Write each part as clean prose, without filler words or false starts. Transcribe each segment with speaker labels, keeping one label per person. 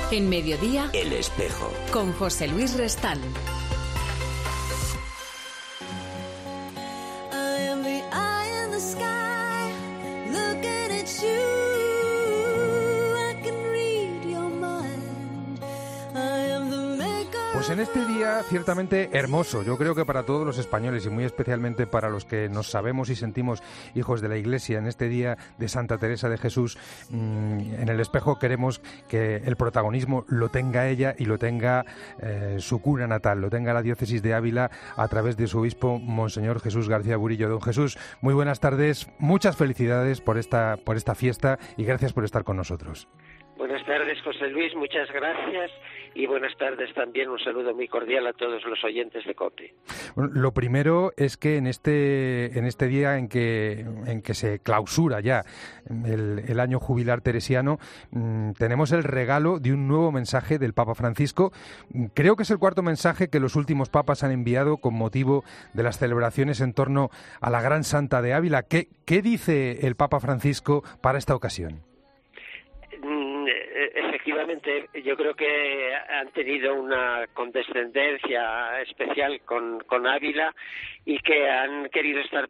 Speaker 1: En Mediodía,
Speaker 2: El Espejo,
Speaker 1: con José Luis Restán.
Speaker 3: Pues en este día ciertamente hermoso, yo creo que para todos los españoles y muy especialmente para los que nos sabemos y sentimos hijos de la Iglesia, en este día de Santa Teresa de Jesús, en El Espejo queremos que el protagonismo lo tenga ella y lo tenga su cura natal, lo tenga la diócesis de Ávila a través de su obispo Monseñor Jesús García Burillo. Don Jesús, muy buenas tardes, muchas felicidades por esta fiesta y gracias por estar con nosotros.
Speaker 4: Buenas tardes, José Luis, muchas gracias y buenas tardes también, un saludo muy cordial a todos los oyentes de COPE.
Speaker 3: Bueno, lo primero es que en este día en que se clausura ya el año jubilar teresiano, tenemos el regalo de un nuevo mensaje del Papa Francisco. Creo que es el cuarto mensaje que los últimos papas han enviado con motivo de las celebraciones en torno a la Gran Santa de Ávila. ¿Qué dice el Papa Francisco para esta ocasión?
Speaker 4: Efectivamente, yo creo que han tenido una condescendencia especial con Ávila y que han querido estar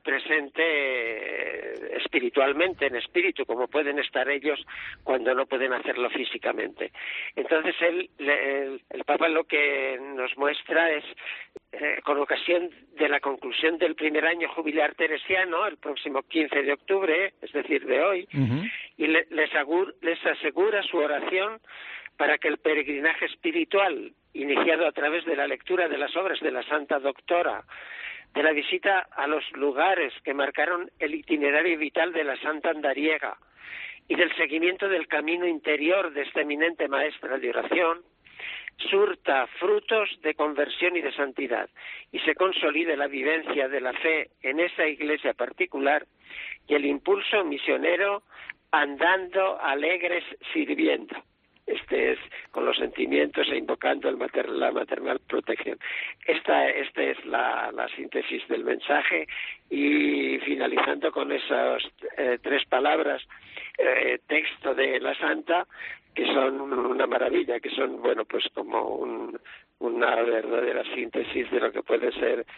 Speaker 4: presente espiritualmente, en espíritu, como pueden estar ellos cuando no pueden hacerlo físicamente. Entonces, el Papa lo que nos muestra es, con ocasión de la conclusión del primer año jubilar teresiano, el próximo 15 de octubre, es decir, de hoy, y les asegura su oración para que el peregrinaje espiritual, iniciado a través de la lectura de las obras de la Santa Doctora, de la visita a los lugares que marcaron el itinerario vital de la Santa Andariega y del seguimiento del camino interior de esta eminente maestra de oración, surta frutos de conversión y de santidad y se consolide la vivencia de la fe en esa iglesia particular y el impulso misionero andando alegres sirviendo. Este es con los sentimientos e invocando la maternal protección. Esta es la síntesis del mensaje y finalizando con esas tres palabras, texto de la Santa, que son una maravilla, que son, bueno, pues como una verdadera síntesis de lo que puede ser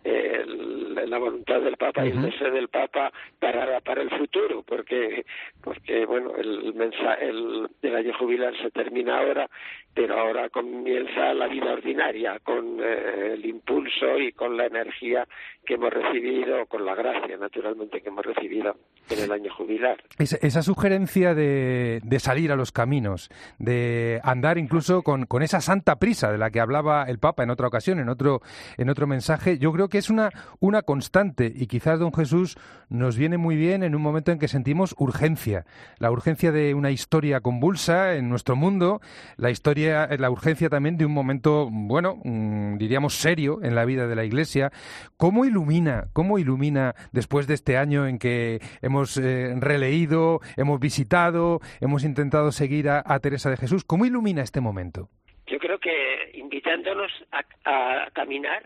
Speaker 4: la voluntad del Papa y el deseo del Papa para el futuro, porque bueno, el año jubilar se termina ahora, pero ahora comienza la vida ordinaria con el impulso y con la energía que hemos recibido, con la gracia naturalmente que hemos recibido en el año jubilar.
Speaker 3: Esa sugerencia de salir a los caminos, de andar incluso con esa santa prisa de la que hablaba el Papa en otra ocasión, en otro mensaje, yo creo que es una constante y quizás, don Jesús, nos viene muy bien en un momento en que sentimos urgencia, la urgencia de una historia convulsa en nuestro mundo, la urgencia también de un momento, bueno, diríamos serio en la vida de la Iglesia. ¿Cómo ilumina después de este año en que hemos releído, hemos visitado, hemos intentado seguir a Teresa de Jesús? ¿Cómo ilumina este momento?
Speaker 4: Yo creo que invitándonos a caminar,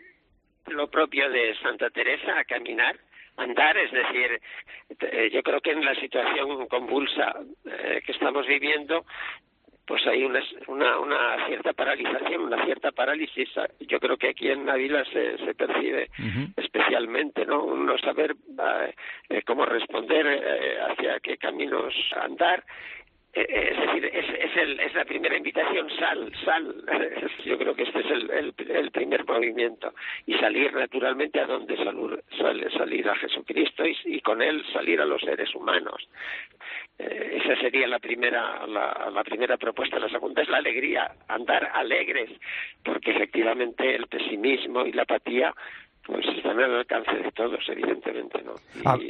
Speaker 4: lo propio de Santa Teresa, a caminar, andar, es decir, yo creo que en la situación convulsa que estamos viviendo, pues hay una cierta paralización, una cierta parálisis. Yo creo que aquí en Ávila se percibe especialmente, ¿no? No saber cómo responder, hacia qué caminos andar. Es decir, es la primera invitación, sal. Yo creo que este es el primer movimiento. Y salir naturalmente a donde salir a Jesucristo y con él salir a los seres humanos. Esa sería la primera propuesta. La segunda es la alegría, andar alegres, porque efectivamente el pesimismo y la apatía pues están al alcance de todos, evidentemente, ¿no?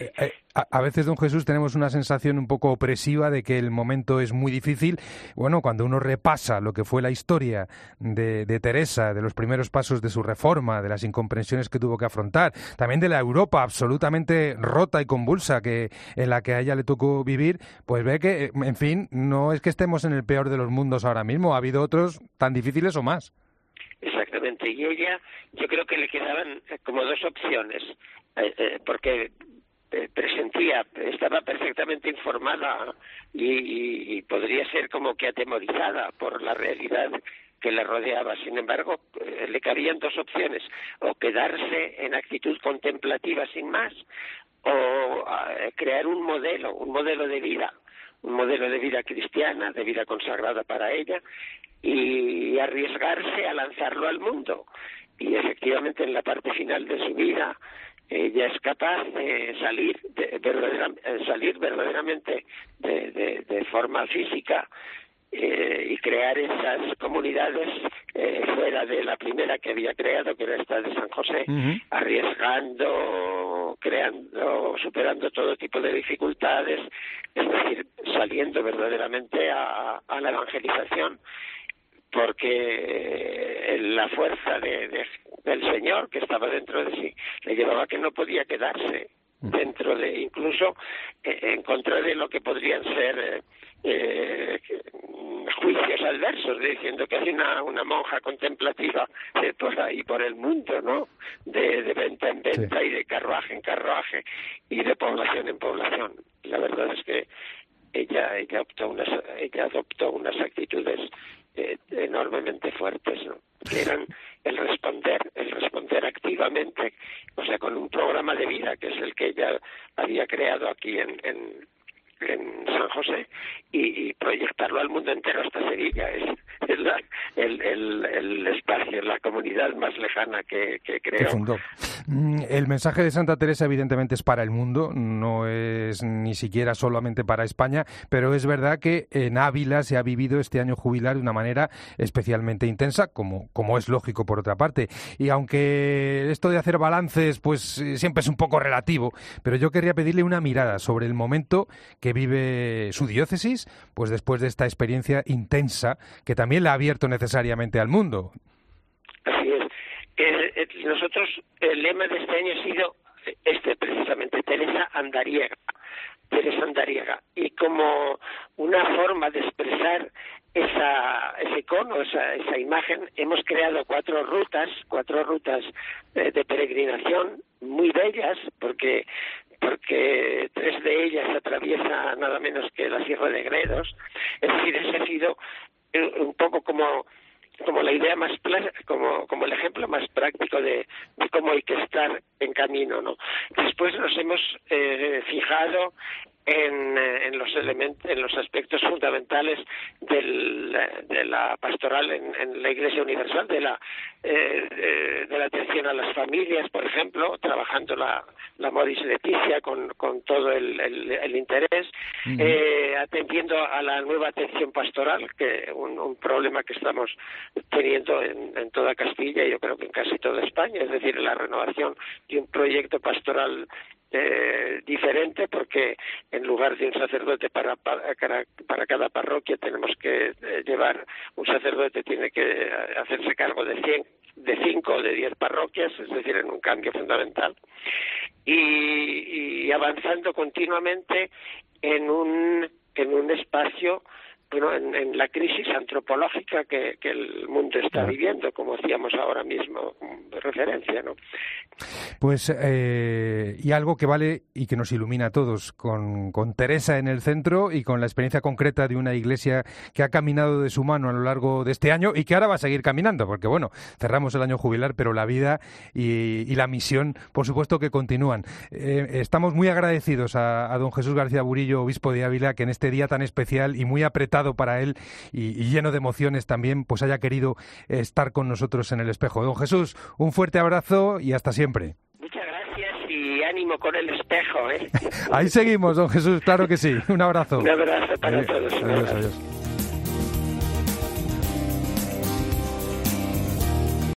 Speaker 3: A veces, don Jesús, tenemos una sensación un poco opresiva de que el momento es muy difícil. Bueno, cuando uno repasa lo que fue la historia de Teresa, de los primeros pasos de su reforma, de las incomprensiones que tuvo que afrontar, también de la Europa absolutamente rota y convulsa en la que a ella le tocó vivir, pues ve que, en fin, no es que estemos en el peor de los mundos ahora mismo, ha habido otros tan difíciles o más.
Speaker 4: Exactamente, y ella, yo creo que le quedaban como dos opciones, porque presentía, estaba perfectamente informada y podría ser como que atemorizada por la realidad que le rodeaba. Sin embargo, le cabían dos opciones: o quedarse en actitud contemplativa sin más, o crear un modelo de vida cristiana, de vida consagrada para ella, y arriesgarse a lanzarlo al mundo. Y efectivamente, en la parte final de su vida, ella es capaz de salir verdaderamente de forma física y crear esas comunidades fuera de la primera que había creado, que era esta de San José, arriesgando, creando, superando todo tipo de dificultades, es decir, saliendo verdaderamente a la evangelización, porque la fuerza del Señor que estaba dentro de sí le llevaba a que no podía quedarse dentro de, incluso en contra de lo que podrían ser juicios adversos, diciendo que hay una monja contemplativa por ahí por el mundo, ¿no? De venta en venta, sí, y de carruaje en carruaje y de población en población. La verdad es que ella adoptó unas actitudes enormemente fuertes, ¿no? Que eran el responder activamente, o sea, con un programa de vida que es el que ella había creado aquí en San José, y proyectarlo al mundo entero hasta Sevilla. Es el espacio, la comunidad más lejana que creó.
Speaker 3: El mensaje de Santa Teresa evidentemente es para el mundo, no es ni siquiera solamente para España, pero es verdad que en Ávila se ha vivido este año jubilar de una manera especialmente intensa, como es lógico por otra parte. Y aunque esto de hacer balances pues siempre es un poco relativo, pero yo querría pedirle una mirada sobre el momento que vive su diócesis, pues después de esta experiencia intensa que también la ha abierto necesariamente al mundo.
Speaker 4: Así es. Nosotros, el lema de este año ha sido precisamente, Teresa Andariega, y como una forma de expresar ese icono, esa imagen, hemos creado cuatro rutas de peregrinación muy bellas, porque tres de ellas atraviesa nada menos que la Sierra de Gredos. Es decir, ese ha sido un poco como la idea más como el ejemplo más práctico de cómo hay que estar en camino, ¿no? Después nos hemos fijado en los elementos, en los aspectos fundamentales de la pastoral en la Iglesia Universal, de la atención a las familias, por ejemplo, trabajando la Modis Leticia con todo el interés, atendiendo a la nueva atención pastoral, que un problema que estamos teniendo en toda Castilla y yo creo que en casi toda España, es decir, la renovación de un proyecto pastoral diferente, porque en lugar de un sacerdote para cada parroquia tenemos que llevar, un sacerdote tiene que hacerse cargo de 5 o de 10 parroquias, es decir, en un cambio fundamental, y avanzando continuamente en un espacio, bueno, en la crisis antropológica que el mundo está viviendo, como hacíamos ahora mismo referencia, ¿no?
Speaker 3: Pues y algo que vale y que nos ilumina a todos, con Teresa en el centro y con la experiencia concreta de una iglesia que ha caminado de su mano a lo largo de este año y que ahora va a seguir caminando, porque bueno, cerramos el año jubilar, pero la vida y la misión, por supuesto que continúan. Estamos muy agradecidos a don Jesús García Burillo, obispo de Ávila, que en este día tan especial y muy apretado para él y lleno de emociones también, pues haya querido estar con nosotros en el espejo. Don Jesús, un fuerte abrazo y hasta siempre.
Speaker 4: Muchas gracias y ánimo con el espejo, ¿eh?
Speaker 3: Ahí seguimos, don Jesús, claro que sí. Un abrazo.
Speaker 4: Un abrazo para todos.
Speaker 3: Adiós.